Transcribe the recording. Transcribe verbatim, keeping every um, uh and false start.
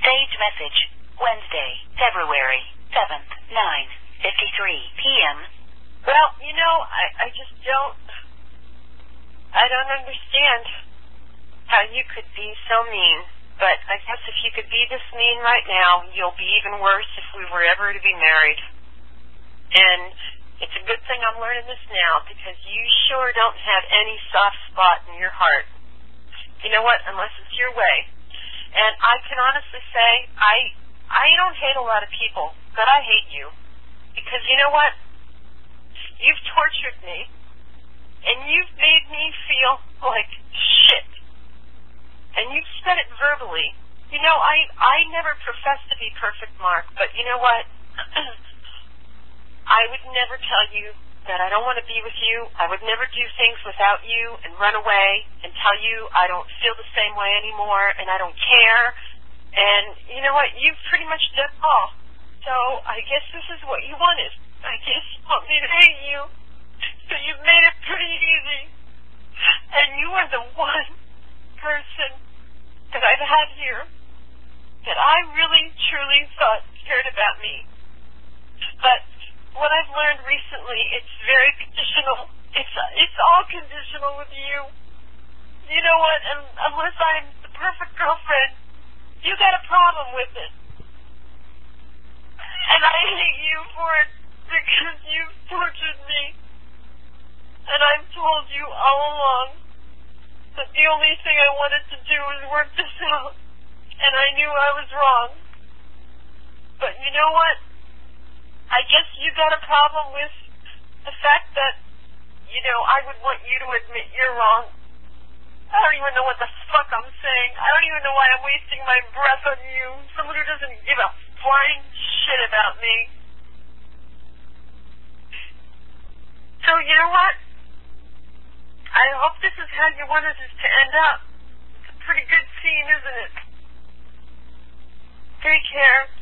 Saved message. Wednesday, February seventh, nine fifty-three p.m. Well, you know, I, I just don't, I don't understand how you could be so mean. But I guess if you could be this mean right now, you'll be even worse if we were ever to be married. And it's a good thing I'm learning this now, because you sure don't have any soft spot in your heart. You know what? Unless it's your way. And I can honestly say, I I don't hate a lot of people, but I hate you. Because you know what? You've tortured me, and you've made me feel like shit. And you've said it verbally. You know, I I never professed to be perfect, Mark, but you know what? I would never tell you that I don't want to be with you. I would never do things without you and run away and tell you I don't feel the same way anymore and I don't care. And you know what? You've pretty much done all. So I guess this is what you wanted. I guess you want me to hate you. So you've made it pretty easy. And you are the one person that I've had here that I really, truly thought cared about me. But what I've learned recently, it's very conditional. It's it's all conditional with you. You know what? And unless I'm the perfect girlfriend, you got a problem with it. And I hate you for it because you've tortured me. And I've told you all along that the only thing I wanted to do was work this out. And I knew I was wrong. But you know what? I guess you got a problem with the fact that, you know, I would want you to admit you're wrong. I don't even know what the fuck I'm saying. I don't even know why I'm wasting my breath on you. Someone who doesn't give a flying shit about me. So you know what? I hope this is how you wanted this to end up. It's a pretty good scene, isn't it? Take care.